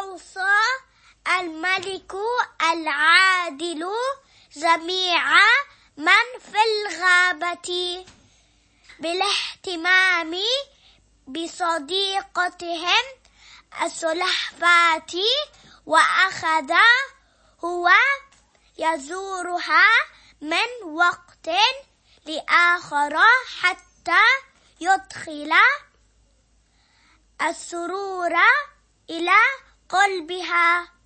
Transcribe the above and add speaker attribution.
Speaker 1: وأوصى الملك العادل جميع من في الغابة بالاهتمام بصديقتهم السلحفاة، وأخذ هو يزورها من وقت لآخر حتى يدخل السرور إلى قلبها.